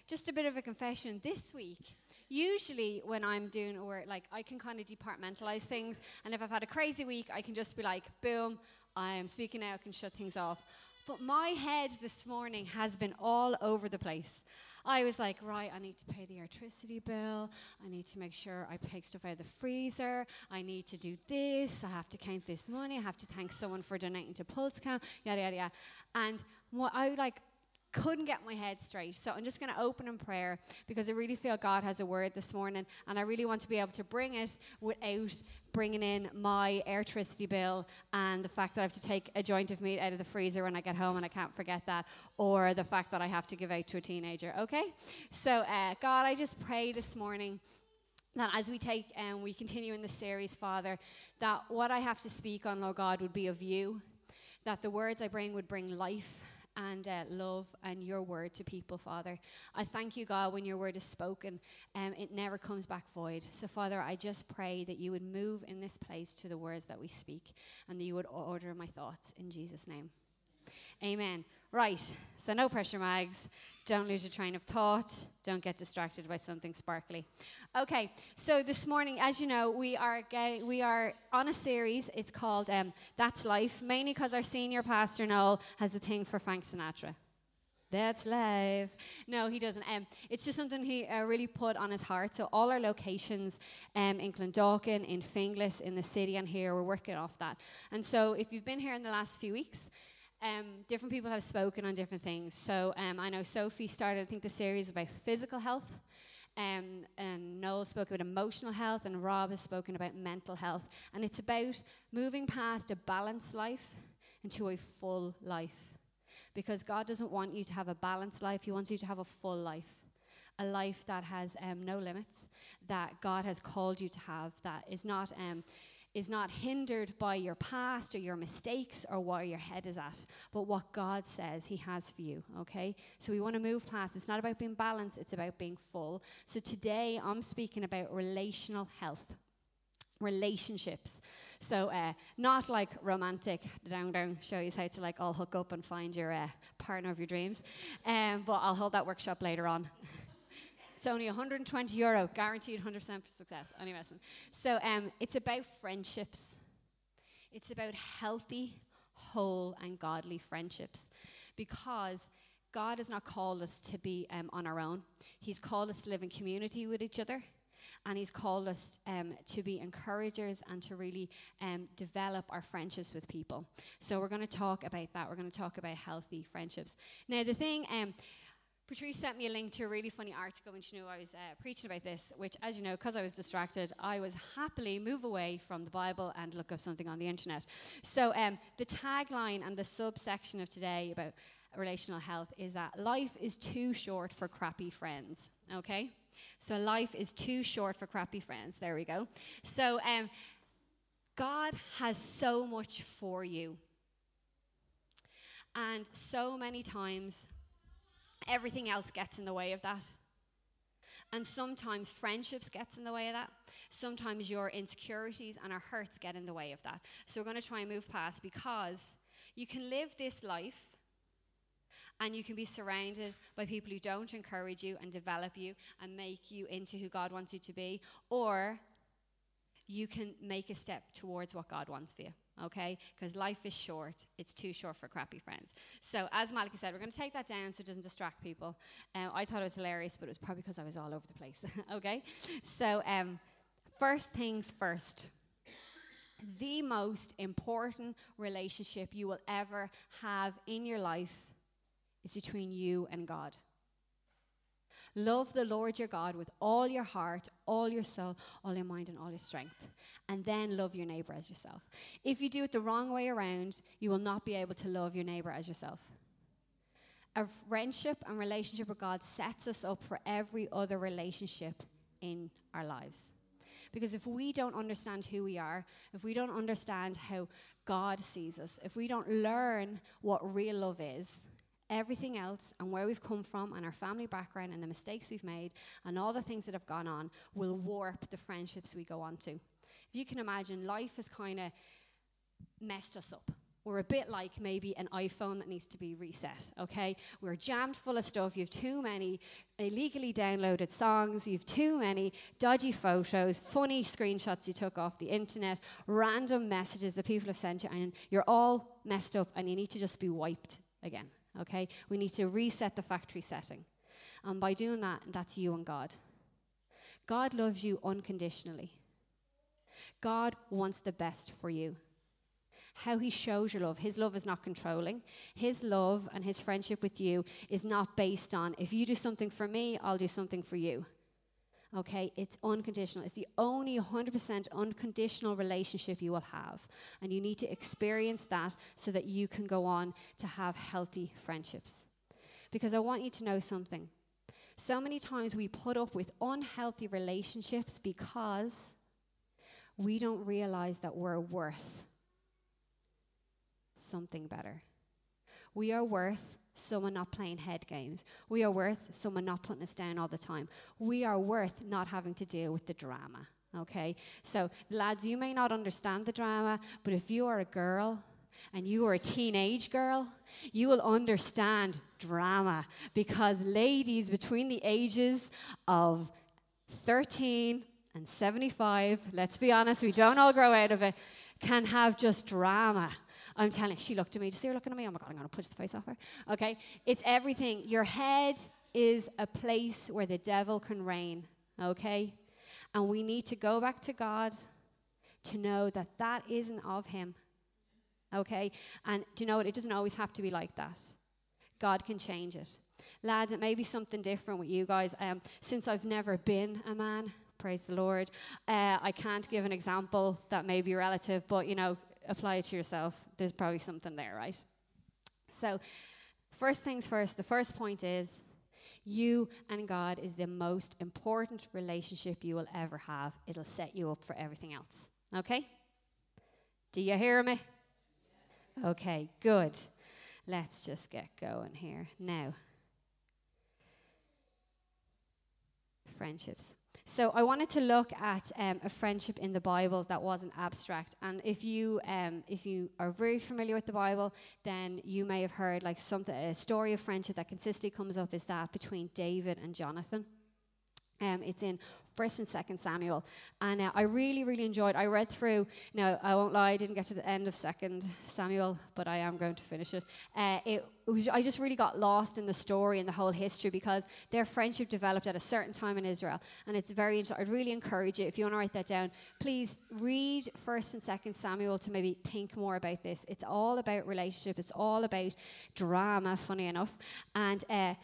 just a bit of a confession. This week, usually when I'm doing work, like I can kind of departmentalize things. And if I've had a crazy week, I can just be like, boom, I'm speaking now, I can shut things off. But my head this morning has been all over the place. I was like, right, I need to pay the electricity bill. I need to make sure I take stuff out of the freezer. I need to do this. I have to count this money. I have to thank someone for donating to PulseCam, yada, yada, yada. And what I couldn't get my head straight. So I'm just going to open in prayer because I really feel God has a word this morning, and I really want to be able to bring it without bringing in my electricity bill and the fact that I have to take a joint of meat out of the freezer when I get home and I can't forget that, or the fact that I have to give out to a teenager, okay? So God, I just pray this morning that as we take and we continue in this series, Father, that what I have to speak on, Lord God, would be of you, that the words I bring would bring life and love and your word to people, Father. I thank you, God, when your word is spoken, it never comes back void. So, Father, I just pray that you would move in this place to the words that we speak and that you would order my thoughts in Jesus' name. Amen. Right, so no pressure, Mags. Don't lose your train of thought. Don't get distracted by something sparkly. Okay, so this morning, as you know, we are on a series. It's called That's Life, mainly because our senior pastor, Noel, has a thing for Frank Sinatra. That's life. No, he doesn't. It's just something he really put on his heart. So all our locations in Clondalkin, in Finglas, in the city, and here, we're working off that. And so if you've been here in the last few weeks, different people have spoken on different things. So I know Sophie started, I think, the series about physical health. And Noel spoke about emotional health, and Rob has spoken about mental health. And it's about moving past a balanced life into a full life. Because God doesn't want you to have a balanced life. He wants you to have a full life. A life that has no limits, that God has called you to have, that is not hindered by your past or your mistakes or where your head is at, but what God says he has for you, okay? So we want to move past. It's not about being balanced, it's about being full. So today I'm speaking about relational health. Relationships. So not like romantic, down, show you how to all hook up and find your partner of your dreams, but I'll hold that workshop later on. It's only €120, guaranteed 100% success. Only messing. So it's about friendships. It's about healthy, whole, and godly friendships. Because God has not called us to be on our own. He's called us to live in community with each other. And he's called us to be encouragers and to really develop our friendships with people. So we're going to talk about that. We're going to talk about healthy friendships. Now, the thing... Patrice sent me a link to a really funny article when she knew I was preaching about this, which, as you know, because I was distracted, I was happily move away from the Bible and look up something on the internet. So the tagline and the subsection of today about relational health is that life is too short for crappy friends, okay? So life is too short for crappy friends. There we go. So God has so much for you. And so many times... everything else gets in the way of that. And sometimes friendships gets in the way of that. Sometimes your insecurities and our hurts get in the way of that. So we're going to try and move past, because you can live this life and you can be surrounded by people who don't encourage you and develop you and make you into who God wants you to be. Or you can make a step towards what God wants for you. Okay? Because life is short. It's too short for crappy friends. So, as Malika said, we're going to take that down so it doesn't distract people. I thought it was hilarious, but it was probably because I was all over the place. Okay? So, first things first. The most important relationship you will ever have in your life is between you and God. Love the Lord your God with all your heart, all your soul, all your mind, and all your strength. And then love your neighbor as yourself. If you do it the wrong way around, you will not be able to love your neighbor as yourself. A friendship and relationship with God sets us up for every other relationship in our lives. Because if we don't understand who we are, if we don't understand how God sees us, if we don't learn what real love is, everything else and where we've come from and our family background and the mistakes we've made and all the things that have gone on will warp the friendships we go on to. If you can imagine, life has kind of messed us up. We're a bit like maybe an iPhone that needs to be reset, okay? We're jammed full of stuff. You have too many illegally downloaded songs. You have too many dodgy photos, funny screenshots you took off the internet, random messages that people have sent you, and you're all messed up, and you need to just be wiped again, okay? We need to reset the factory setting. And by doing that, that's you and God. God loves you unconditionally. God wants the best for you. How he shows your love. His love is not controlling. His love and his friendship with you is not based on, if you do something for me, I'll do something for you. Okay? It's unconditional. It's the only 100% unconditional relationship you will have. And you need to experience that so that you can go on to have healthy friendships. Because I want you to know something. So many times we put up with unhealthy relationships because we don't realize that we're worth something better. We are worth someone not playing head games. We are worth someone not putting us down all the time. We are worth not having to deal with the drama, okay? So, lads, you may not understand the drama, but if you are a girl and you are a teenage girl, you will understand drama, because ladies between the ages of 13 and 75, let's be honest, we don't all grow out of it, can have just drama. I'm telling you, she looked at me. Do you see her looking at me? Oh my God, I'm going to punch the face off her. Okay? It's everything. Your head is a place where the devil can reign. Okay? And we need to go back to God to know that that isn't of him. Okay? And do you know what? It doesn't always have to be like that. God can change it. Lads, it may be something different with you guys. Since I've never been a man, praise the Lord, I can't give an example that may be relative, but, you know, apply it to yourself. There's probably something there, right? So, first things first, the first point is you and God is the most important relationship you will ever have. It'll set you up for everything else. Okay? Do you hear me? Okay, good. Let's just get going here. Now, friendships. So I wanted to look at a friendship in the Bible that wasn't abstract. And if you are very familiar with the Bible, then you may have heard like a story of friendship that consistently comes up is that between David and Jonathan. It's in 1st and 2nd Samuel. And I really, really enjoyed. I read through. Now, I won't lie, I didn't get to the end of 2nd Samuel, but I am going to finish it. I just really got lost in the story and the whole history because their friendship developed at a certain time in Israel. And it's very interesting. I'd really encourage you, if you want to write that down, please read 1st and 2nd Samuel to maybe think more about this. It's all about relationship. It's all about drama, funny enough. And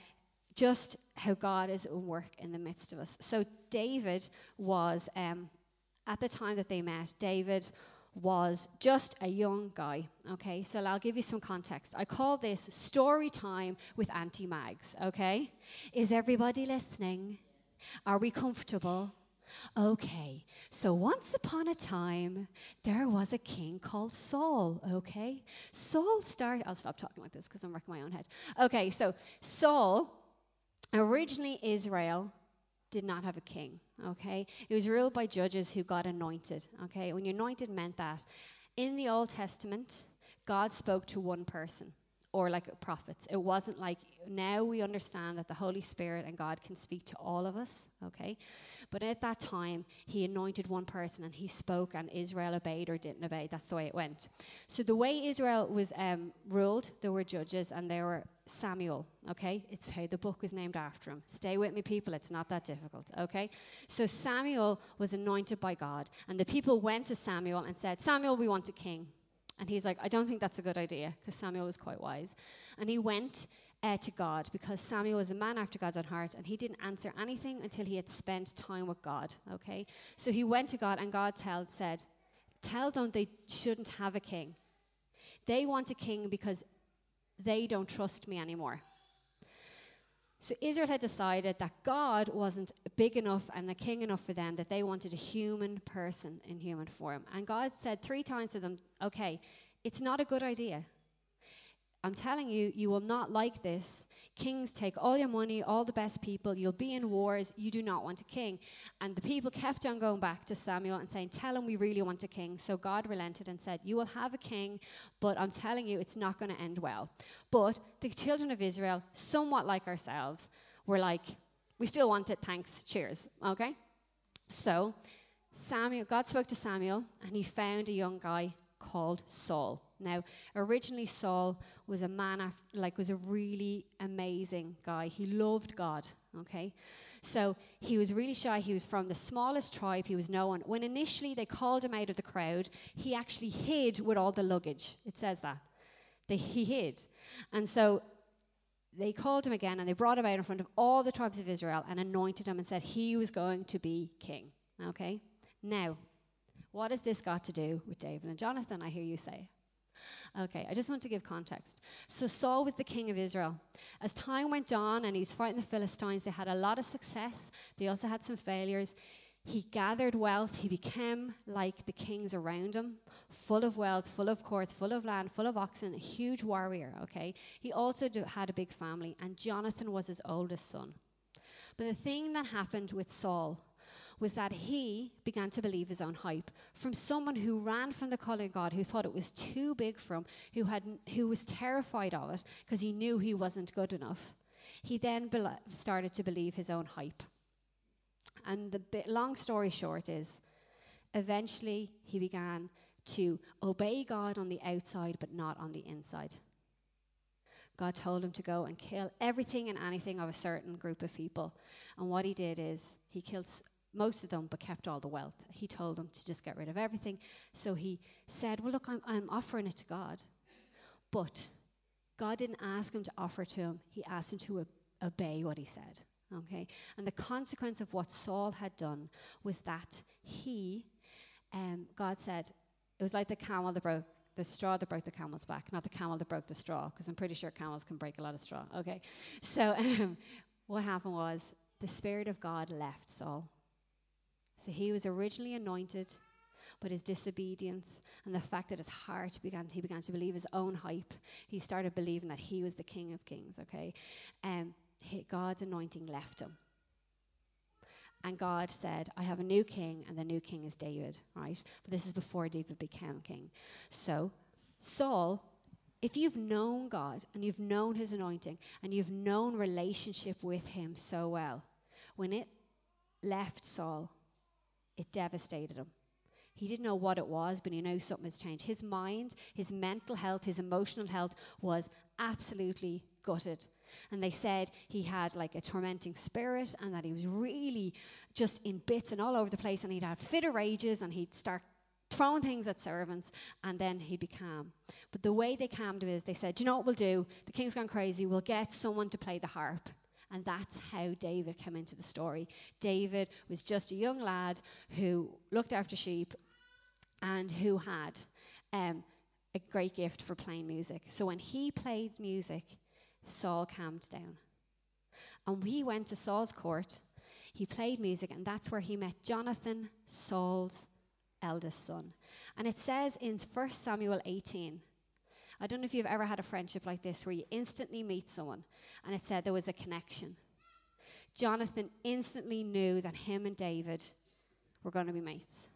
just how God is at work in the midst of us. So David was, at the time that they met, David was just a young guy, okay? So I'll give you some context. I call this story time with Auntie Mags, okay? Is everybody listening? Are we comfortable? Okay, so once upon a time, there was a king called Saul, okay? I'll stop talking like this because I'm wrecking my own head. Okay, so Saul, originally Israel did not have a king, okay? It was ruled by judges who got anointed, okay? When you're anointed meant that in the Old Testament, God spoke to one person, or like prophets. It wasn't like, now we understand that the Holy Spirit and God can speak to all of us, okay? But at that time, he anointed one person and he spoke and Israel obeyed or didn't obey. That's the way it went. So the way Israel was ruled, there were judges and there were Samuel, okay? It's how the book was named after him. Stay with me, people. It's not that difficult, okay? So Samuel was anointed by God and the people went to Samuel and said, Samuel, we want a king. And he's like, I don't think that's a good idea, because Samuel was quite wise. And he went to God, because Samuel was a man after God's own heart, and he didn't answer anything until he had spent time with God, okay? So he went to God, and God said, tell them they shouldn't have a king. They want a king because they don't trust me anymore. So Israel had decided that God wasn't big enough and a king enough for them, that they wanted a human person in human form. And God said 3 times to them, okay, it's not a good idea. I'm telling you, you will not like this. Kings take all your money, all the best people. You'll be in wars. You do not want a king. And the people kept on going back to Samuel and saying, tell him we really want a king. So God relented and said, you will have a king, but I'm telling you, it's not going to end well. But the children of Israel, somewhat like ourselves, were like, we still want it, thanks, cheers, okay? So God spoke to Samuel, and he found a young guy called Saul. Now, originally Saul was a man, was a really amazing guy. He loved God, okay? So he was really shy. He was from the smallest tribe. He was no one. When initially they called him out of the crowd, he actually hid with all the luggage. It says that. He hid. And so they called him again, and they brought him out in front of all the tribes of Israel and anointed him and said he was going to be king, okay? Now, what has this got to do with David and Jonathan, I hear you say? Okay, I just want to give context. So Saul was the king of Israel. As time went on and he was fighting the Philistines, they had a lot of success. They also had some failures. He gathered wealth. He became like the kings around him, full of wealth, full of courts, full of land, full of oxen, a huge warrior, okay? He also had a big family, and Jonathan was his oldest son. But the thing that happened with Saul was that he began to believe his own hype. From someone who ran from the call of God, who thought it was too big for him, who was terrified of it because he knew he wasn't good enough, he then started to believe his own hype. And the long story short is, eventually he began to obey God on the outside, but not on the inside. God told him to go and kill everything and anything of a certain group of people. And what he did is he killed most of them, but kept all the wealth. He told them to just get rid of everything. So he said, well, look, I'm offering it to God. But God didn't ask him to offer to him. He asked him to obey what he said. Okay? And the consequence of what Saul had done was that God said, it was like the straw that broke the camel's back, not the camel that broke the straw, because I'm pretty sure camels can break a lot of straw. Okay? So what happened was the Spirit of God left Saul. So he was originally anointed, but his disobedience and the fact that his heart he began to believe his own hype. He started believing that he was the King of Kings, okay? God's anointing left him. And God said, I have a new king, and the new king is David, right? But this is before David became king. So Saul, if you've known God and you've known his anointing and you've known relationship with him so well, when it left Saul, it devastated him. He didn't know what it was, but he knew something has changed. His mind, his mental health, his emotional health was absolutely gutted. And they said he had like a tormenting spirit and that he was really just in bits and all over the place, and he'd have fit of rages and he'd start throwing things at servants, and then he'd be calm. But the way they calmed him is they said, do you know what we'll do? The king's gone crazy. We'll get someone to play the harp. And that's how David came into the story. David was just a young lad who looked after sheep and who had a great gift for playing music. So when he played music, Saul calmed down. And he went to Saul's court. He played music, and that's where he met Jonathan, Saul's eldest son. And it says in 1 Samuel 18, I don't know if you've ever had a friendship like this where you instantly meet someone, and it said there was a connection. Jonathan instantly knew that him and David were going to be mates.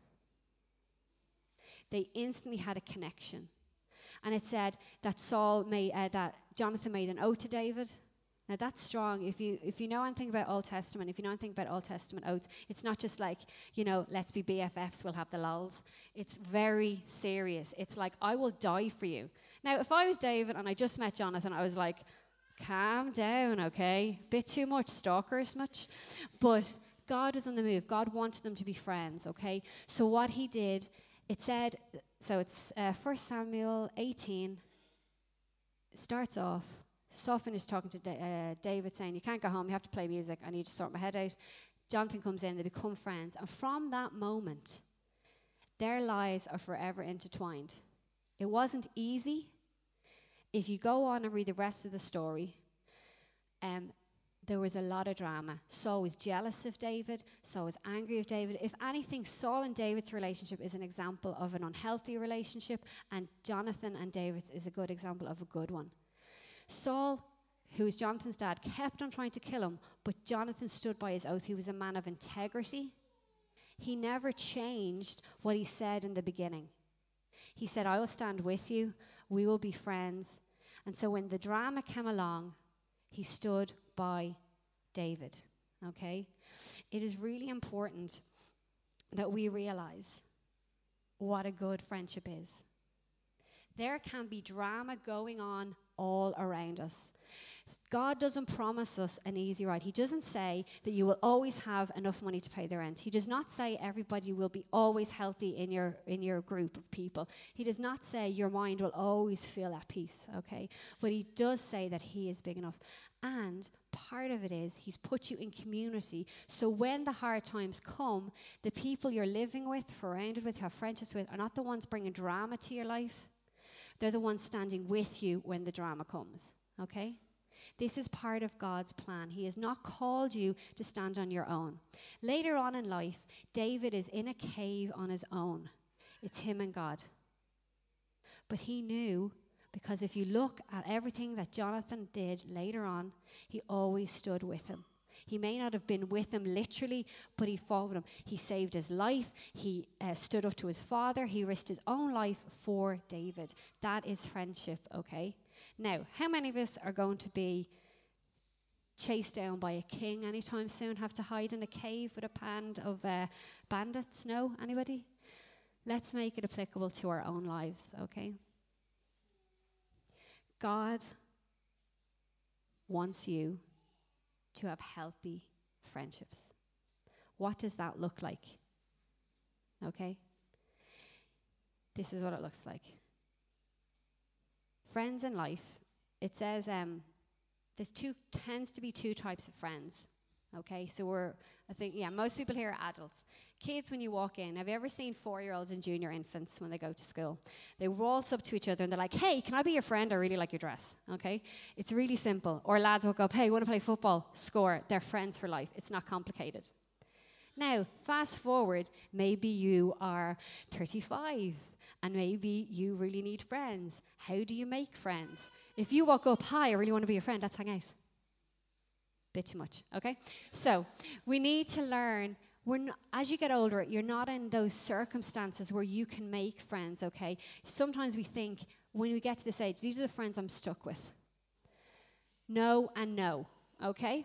They instantly had a connection. And it said that that Jonathan made an oath to David. Now that's strong. If you know anything about Old Testament, if you know anything about Old Testament oaths, it's not just like, let's be BFFs, we'll have the lols. It's very serious. It's like, I will die for you. Now, if I was David and I just met Jonathan, I was like, calm down, okay? Bit too much, stalkers much. But God was on the move. God wanted them to be friends, okay? So what he did, it said, so it's 1 Samuel 18, it starts off, Saul finished talking to David saying, you can't go home, you have to play music, I need to sort my head out. Jonathan comes in, they become friends. And from that moment, their lives are forever intertwined. It wasn't easy. If you go on and read the rest of the story, there was a lot of drama. Saul was jealous of David. Saul was angry with David. If anything, Saul and David's relationship is an example of an unhealthy relationship, and Jonathan and David's is a good example of a good one. Saul, who is Jonathan's dad, kept on trying to kill him, but Jonathan stood by his oath. He was a man of integrity. He never changed what he said in the beginning. He said, I will stand with you. We will be friends. And so when the drama came along, he stood by David. Okay? It is really important that we realize what a good friendship is. There can be drama going on all around us. God doesn't promise us an easy ride. He doesn't say that you will always have enough money to pay the rent. He does not say everybody will be always healthy in your group of people. He does not say your mind will always feel at peace, okay? But he does say that he is big enough. And part of it is he's put you in community. So when the hard times come, the people you're living with, surrounded with, have friendships with, are not the ones bringing drama to your life. They're the ones standing with you when the drama comes, okay? This is part of God's plan. He has not called you to stand on your own. Later on in life, David is in a cave on his own. It's him and God. But he knew, because if you look at everything that Jonathan did later on, he always stood with him. He may not have been with him literally, but he fought with him. He saved his life. He stood up to his father. He risked his own life for David. That is friendship, okay? Now, how many of us are going to be chased down by a king anytime soon? Have to hide in a cave with a band of bandits? No? Anybody? Let's make it applicable to our own lives, okay? God wants you to have healthy friendships. What does that look like? Okay? This is what it looks like. Friends in life, it says tends to be two types of friends. Okay, so most people here are adults. Kids, when you walk in, have you ever seen 4-year-olds and junior infants when they go to school? They waltz up to each other and they're like, hey, can I be your friend? I really like your dress. Okay, it's really simple. Or lads walk up, hey, want to play football? Score. They're friends for life. It's not complicated. Now, fast forward, maybe you are 35 and maybe you really need friends. How do you make friends? If you walk up, hi, I really want to be your friend, let's hang out. Bit too much, okay? So we need to learn, as you get older, you're not in those circumstances where you can make friends, okay? Sometimes we think, when we get to this age, these are the friends I'm stuck with. No and no, okay?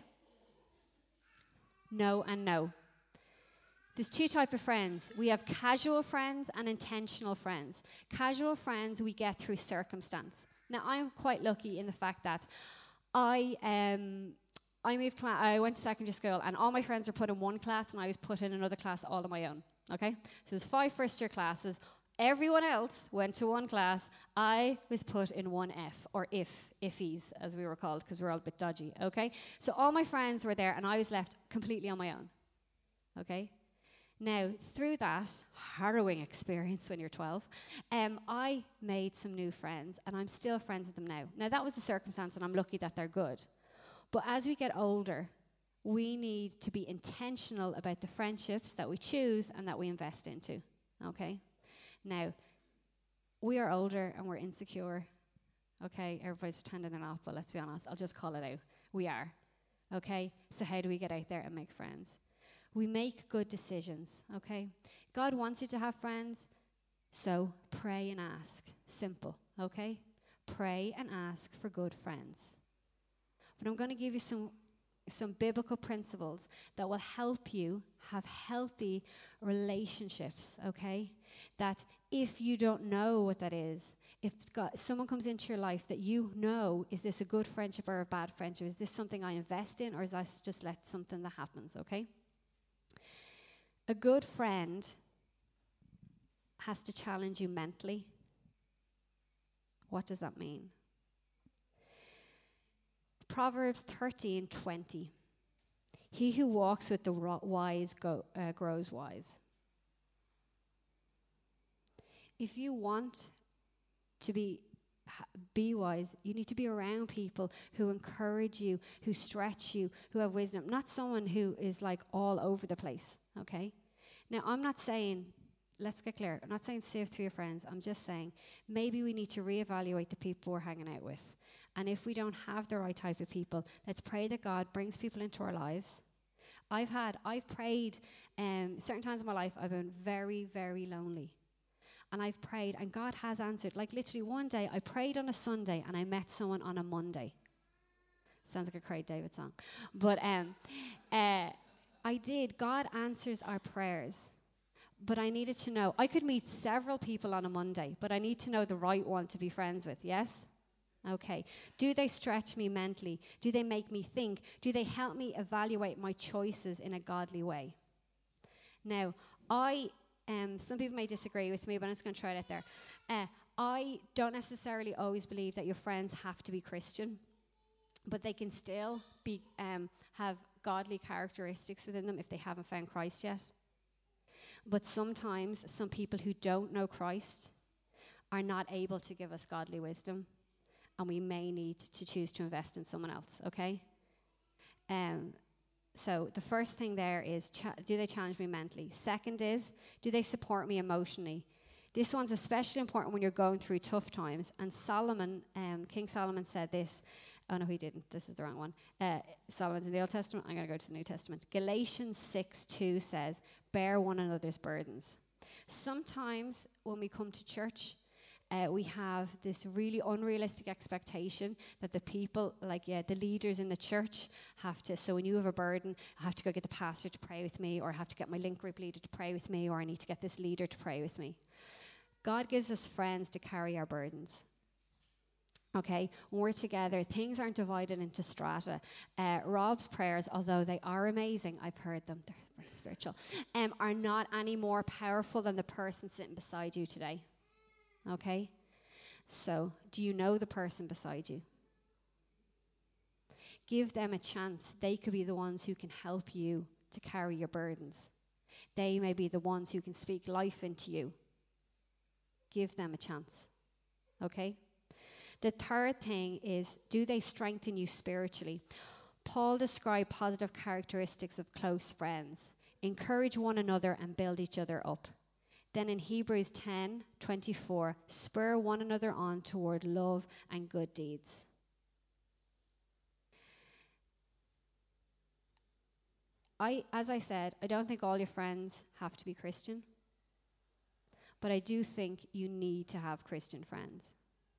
No and no. There's two types of friends. We have casual friends and intentional friends. Casual friends we get through circumstance. Now, I'm quite lucky in the fact that I went to secondary school and all my friends were put in one class and I was put in another class all on my own, okay? So there's 5 first-year classes. Everyone else went to one class. I was put in one F, or iffies, as we were called, because we were all a bit dodgy, okay? So all my friends were there and I was left completely on my own, okay? Now, through that harrowing experience when you're 12, I made some new friends, and I'm still friends with them now. Now, that was the circumstance, and I'm lucky that they're good. But as we get older, we need to be intentional about the friendships that we choose and that we invest into, okay? Now, we are older, and we're insecure, okay? Everybody's pretending they're not, but let's be honest. I'll just call it out. We are, okay? So how do we get out there and make friends? We make good decisions, okay? God wants you to have friends, so pray and ask. Simple, okay? Pray and ask for good friends. But I'm going to give you some biblical principles that will help you have healthy relationships, okay? That if you don't know what that is, if someone comes into your life that you know, is this a good friendship or a bad friendship? Is this something I invest in, or is I just let something that happens, okay? A good friend has to challenge you mentally. What does that mean? Proverbs 13:20. He who walks with the wise grows wise. If you want to be wise, you need to be around people who encourage you, who stretch you, who have wisdom, not someone who is like all over the place, okay? Now, I'm not saying, let's get clear, I'm not saying sift through your friends. I'm just saying maybe we need to reevaluate the people we're hanging out with And if we don't have the right type of people, let's pray that God brings people into our lives. I've prayed, certain times in my life, I've been very, very lonely. And I've prayed, and God has answered. Like literally one day, I prayed on a Sunday, and I met someone on a Monday. Sounds like a Craig David song. But I did. God answers our prayers. But I needed to know. I could meet several people on a Monday, but I need to know the right one to be friends with, yes? Okay. Do they stretch me mentally? Do they make me think? Do they help me evaluate my choices in a godly way? Now, some people may disagree with me, but I'm just going to try it out there. I don't necessarily always believe that your friends have to be Christian, but they can still be have godly characteristics within them if they haven't found Christ yet. But sometimes some people who don't know Christ are not able to give us godly wisdom, and we may need to choose to invest in someone else, okay? So the first thing there is, do they challenge me mentally? Second is, do they support me emotionally? This one's especially important when you're going through tough times. And Solomon, King Solomon said this. Oh, no, he didn't. This is the wrong one. Solomon's in the Old Testament. I'm going to go to the New Testament. Galatians 6:2 says, bear one another's burdens. Sometimes when we come to church, we have this really unrealistic expectation that the people, the leaders in the church have to, so when you have a burden, I have to go get the pastor to pray with me, or I have to get my link group leader to pray with me, or I need to get this leader to pray with me. God gives us friends to carry our burdens. Okay, when we're together, things aren't divided into strata. Rob's prayers, although they are amazing, I've heard them, they're very spiritual, are not any more powerful than the person sitting beside you today. Okay? So, do you know the person beside you? Give them a chance. They could be the ones who can help you to carry your burdens. They may be the ones who can speak life into you. Give them a chance. Okay? The third thing is, do they strengthen you spiritually? Paul described positive characteristics of close friends. Encourage one another and build each other up. Then in Hebrews 10:24, spur one another on toward love and good deeds. As I said, I don't think all your friends have to be Christian, but I do think you need to have Christian friends.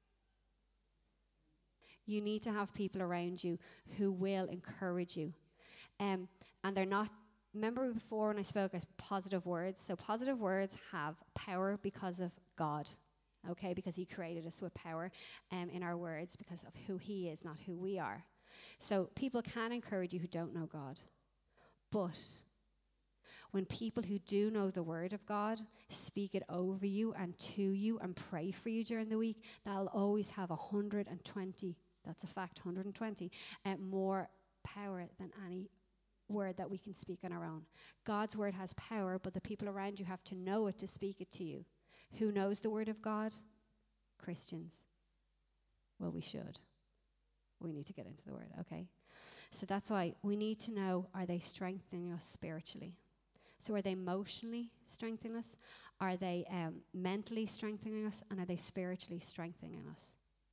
You need to have people around you who will encourage you. And they're not, remember before when I spoke as positive words? So positive words have power because of God, okay? Because he created us with power in our words because of who he is, not who we are. So people can encourage you who don't know God. But when people who do know the word of God speak it over you and to you and pray for you during the week, that'll always have 120, that's a fact, 120 more power than any word that we can speak on our own. God's word has power, but the people around you have to know it to speak it to you. Who knows the word of God? Christians. Well, we should. We need to get into the word, okay? So that's why we need to know, are they strengthening us spiritually? So are they emotionally strengthening us? Are they mentally strengthening us? And are they spiritually strengthening us?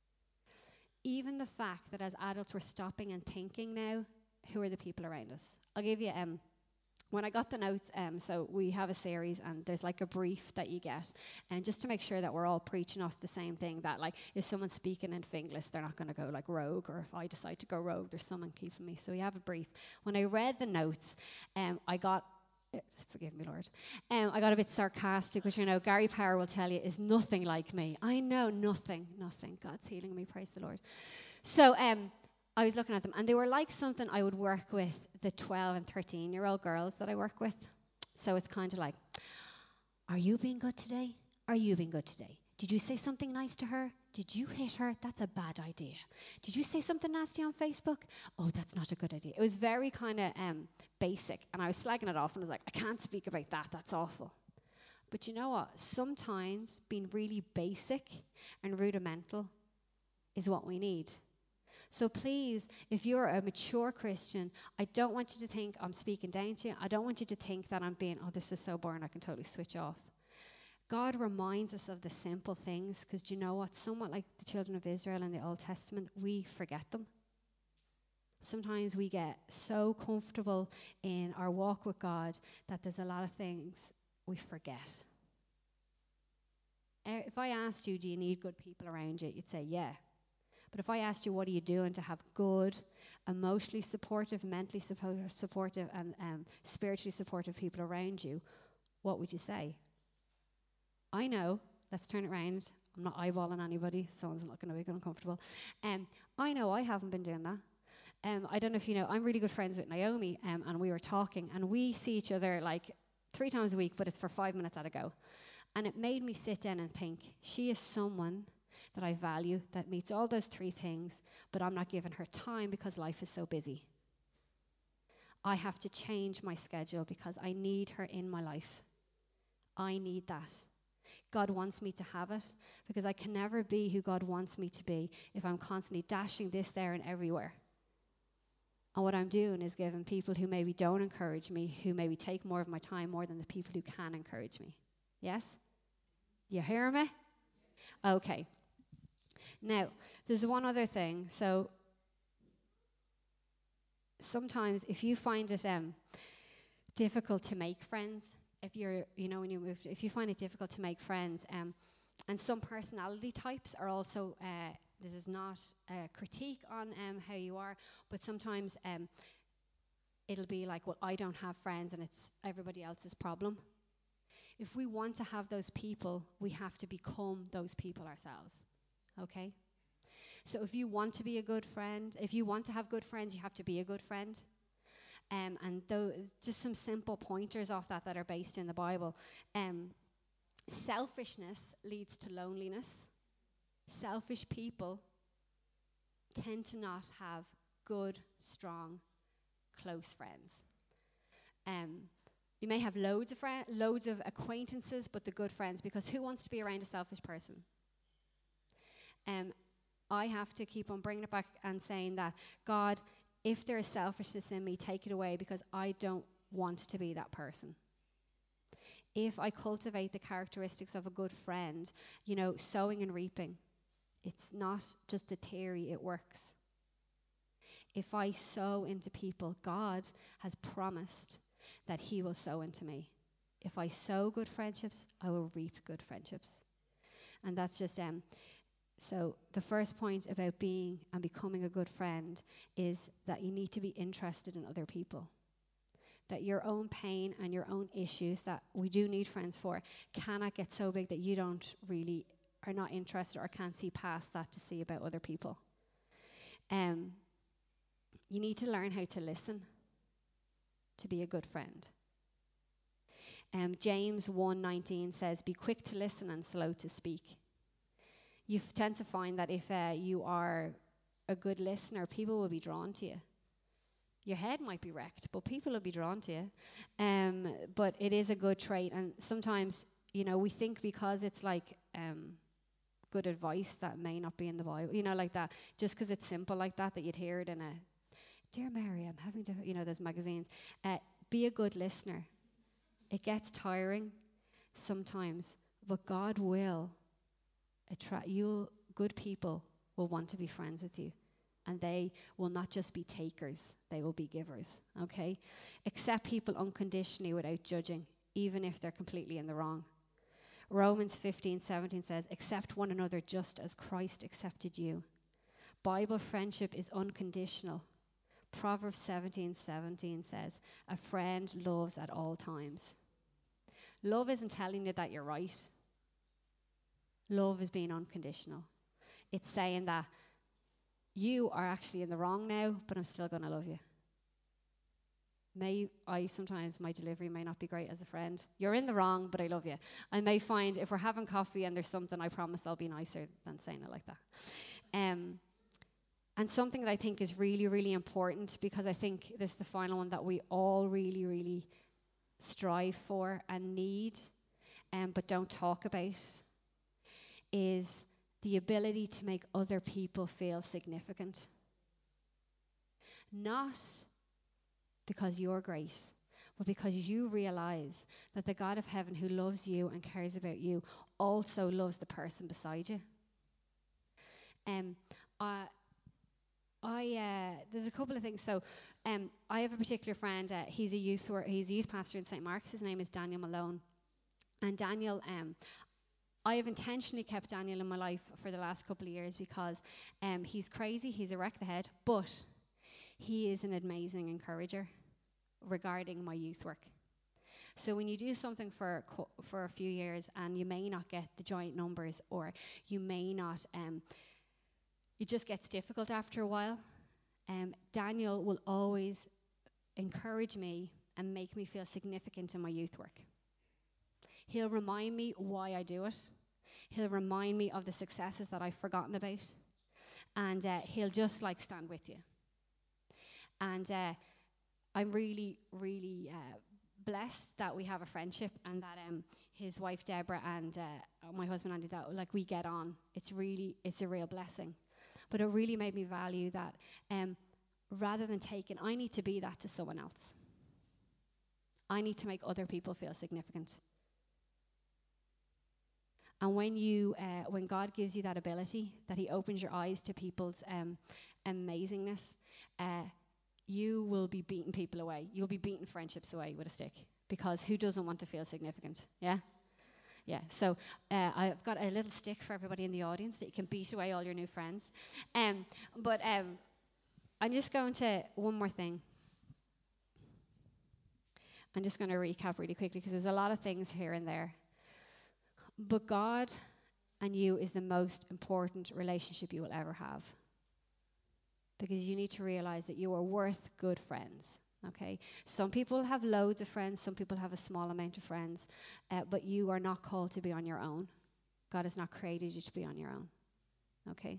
Even the fact that as adults we're stopping and thinking now, who are the people around us? I'll give you, when I got the notes, so we have a series and there's like a brief that you get. And just to make sure that we're all preaching off the same thing, that like if someone's speaking in Finglas, they're not going to go like rogue, or if I decide to go rogue, there's someone keeping me. So we have a brief. When I read the notes, I got, forgive me, Lord. I got a bit sarcastic, which Gary Power will tell you is nothing like me. I know, nothing. God's healing me, praise the Lord. So I was looking at them, and they were like something I would work with the 12 and 13-year-old girls that I work with. So it's kind of like, are you being good today? Are you being good today? Did you say something nice to her? Did you hit her? That's a bad idea. Did you say something nasty on Facebook? Oh, that's not a good idea. It was very kind of basic, and I was slagging it off, and I was like, I can't speak about that. That's awful. But you know what? Sometimes being really basic and rudimental is what we need. So please, if you're a mature Christian, I don't want you to think I'm speaking down to you. I don't want you to think that I'm being, oh, this is so boring, I can totally switch off. God reminds us of the simple things, because do you know what? Somewhat like the children of Israel in the Old Testament, we forget them. Sometimes we get so comfortable in our walk with God that there's a lot of things we forget. If I asked you, do you need good people around you? You'd say, yeah. But if I asked you, what are you doing to have good, emotionally supportive, mentally supportive, and spiritually supportive people around you, what would you say? I know. Let's turn it around. I'm not eyeballing anybody. Someone's not going to be uncomfortable. I know I haven't been doing that. I don't know if you know, I'm really good friends with Naomi, and we were talking, and we see each other like 3 times a week, but it's for 5 minutes at a go. And it made me sit down and think, she is someone that I value, that meets all those 3 things, but I'm not giving her time because life is so busy. I have to change my schedule because I need her in my life. I need that. God wants me to have it, because I can never be who God wants me to be if I'm constantly dashing this, there, and everywhere. And what I'm doing is giving people who maybe don't encourage me, who maybe take more of my time more than the people who can encourage me. Yes? You hear me? Okay. Now, there's one other thing. So, sometimes if you find it difficult to make friends, if you find it difficult to make friends, and some personality types are also, this is not a critique on how you are, but sometimes it'll be like, well, I don't have friends and it's everybody else's problem. If we want to have those people, we have to become those people ourselves, okay? So if you want to be a good friend, if you want to have good friends, you have to be a good friend. And just some simple pointers off that are based in the Bible. Selfishness leads to loneliness. Selfish people tend to not have good, strong, close friends. You may have loads of acquaintances, but the good friends, because who wants to be around a selfish person? I have to keep on bringing it back and saying that, God, if there is selfishness in me, take it away, because I don't want to be that person. If I cultivate the characteristics of a good friend, sowing and reaping, it's not just a theory, it works. If I sow into people, God has promised that he will sow into me. If I sow good friendships, I will reap good friendships. And that's just so the first point about being and becoming a good friend is that you need to be interested in other people. That your own pain and your own issues that we do need friends for cannot get so big that you are not interested or can't see past that to see about other people. You need to learn how to listen to be a good friend. James 1:19 says, be quick to listen and slow to speak. You tend to find that if you are a good listener, people will be drawn to you. Your head might be wrecked, but people will be drawn to you. But it is a good trait. And sometimes, we think because it's like good advice that may not be in the Bible, like that, just because it's simple like that you'd hear it in a, dear Mary, I'm having to, those magazines. Be a good listener. It gets tiring sometimes, but God will attract you. Good people will want to be friends with you. And they will not just be takers, they will be givers, okay? Accept people unconditionally without judging, even if they're completely in the wrong. Romans 15:17 says, accept one another just as Christ accepted you. Bible friendship is unconditional. Proverbs 17:17 says, a friend loves at all times. Love isn't telling you that you're right. Love is being unconditional. It's saying that you are actually in the wrong now, but I'm still going to love you. Sometimes my delivery may not be great as a friend. You're in the wrong, but I love you. I may find if we're having coffee and there's something, I promise I'll be nicer than saying it like that. And something that I think is really, really important, because I think this is the final one that we all really, really strive for and need, but don't talk about, is the ability to make other people feel significant. Not because you're great, but because you realize that the God of heaven who loves you and cares about you also loves the person beside you. There's a couple of things. So I have a particular friend. He's a youth pastor in St. Mark's. His name is Daniel Malone. And Daniel, I have intentionally kept Daniel in my life for the last couple of years because he's crazy. He's a wreck the head, but he is an amazing encourager regarding my youth work. So when you do something for a few years and you may not get the giant numbers, or you may not, it just gets difficult after a while. Daniel will always encourage me and make me feel significant in my youth work. He'll remind me why I do it. He'll remind me of the successes that I've forgotten about. And he'll just stand with you. And I'm really, really blessed that we have a friendship, and that his wife Deborah and my husband Andy, that we get on. It's a real blessing. But it really made me value that rather than taking, I need to be that to someone else. I need to make other people feel significant. And when God gives you that ability, that he opens your eyes to people's amazingness, you will be beating people away. You'll be beating friendships away with a stick, because who doesn't want to feel significant? Yeah? Yeah, so I've got a little stick for everybody in the audience that you can beat away all your new friends. But I'm just going to, one more thing. I'm just going to recap really quickly because there's a lot of things here and there. But God and you is the most important relationship you will ever have. Because you need to realize that you are worth good friends. Okay, some people have loads of friends, some people have a small amount of friends, but you are not called to be on your own. God has not created you to be on your own. Okay?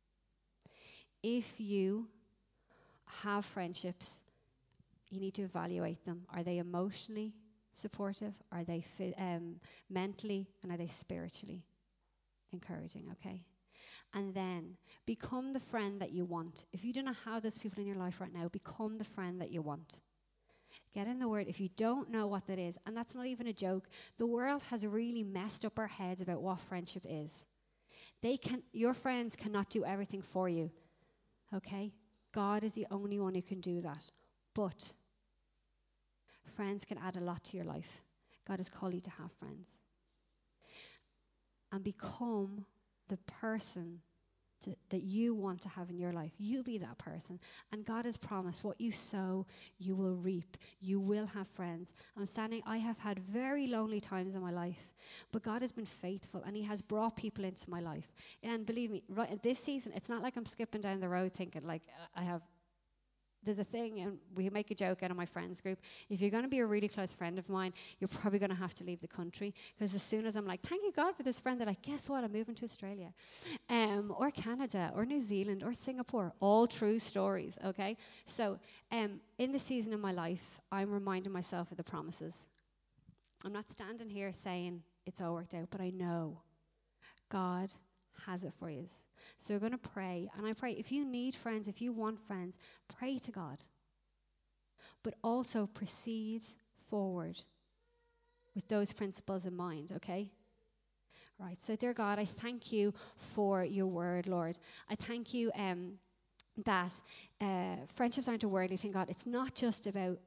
If you have friendships, you need to evaluate them. Are they emotionally supportive? Are they mentally? And are they spiritually encouraging? Okay? And then become the friend that you want. If you do not have those people in your life right now, become the friend that you want. Get in the Word. If you don't know what that is, and that's not even a joke, the world has really messed up our heads about what friendship is. Your friends cannot do everything for you. Okay? God is the only one who can do that. But friends can add a lot to your life. God has called you to have friends. And become the person that you want to have in your life. You be that person. And God has promised what you sow, you will reap. You will have friends. I have had very lonely times in my life, but God has been faithful, and he has brought people into my life. And believe me, right this season, it's not like I'm skipping down the road thinking there's a thing, and we make a joke out of my friends group. If you're going to be a really close friend of mine, you're probably going to have to leave the country, because as soon as I'm like, thank you God for this friend, they're like, guess what? I'm moving to Australia, or Canada, or New Zealand, or Singapore. All true stories, okay? So in the season of my life, I'm reminding myself of the promises. I'm not standing here saying it's all worked out, but I know God has it for you. So we're going to pray, and I pray if you need friends, if you want friends, pray to God. But also proceed forward with those principles in mind, okay? Right, so dear God, I thank you for your word, Lord. I thank you that friendships aren't a worldly thing, God. It's not just about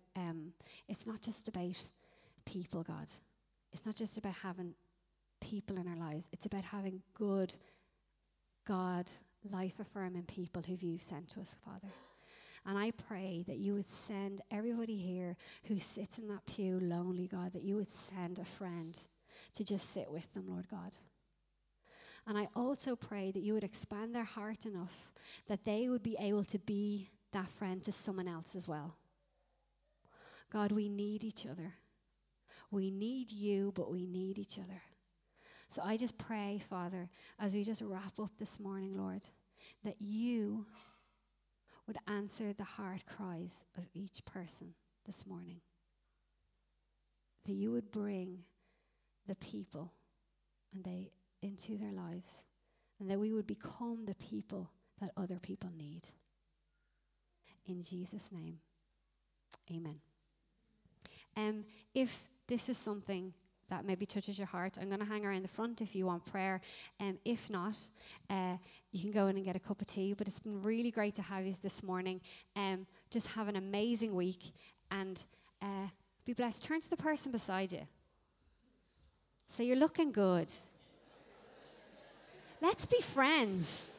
people, God. It's not just about having people in our lives. It's about having good, God, life-affirming people who you've sent to us, Father. And I pray that you would send everybody here who sits in that pew lonely, God, that you would send a friend to just sit with them, Lord God. And I also pray that you would expand their heart enough that they would be able to be that friend to someone else as well. God, we need each other. We need you, but we need each other. So I just pray, Father, as we just wrap up this morning, Lord, that you would answer the heart cries of each person this morning. That you would bring the people into their lives, and that we would become the people that other people need. In Jesus' name, amen. If this is something that maybe touches your heart, I'm going to hang around the front if you want prayer. If not, you can go in and get a cup of tea. But it's been really great to have you this morning. Just have an amazing week and be blessed. Turn to the person beside you. Say, you're looking good. Let's be friends.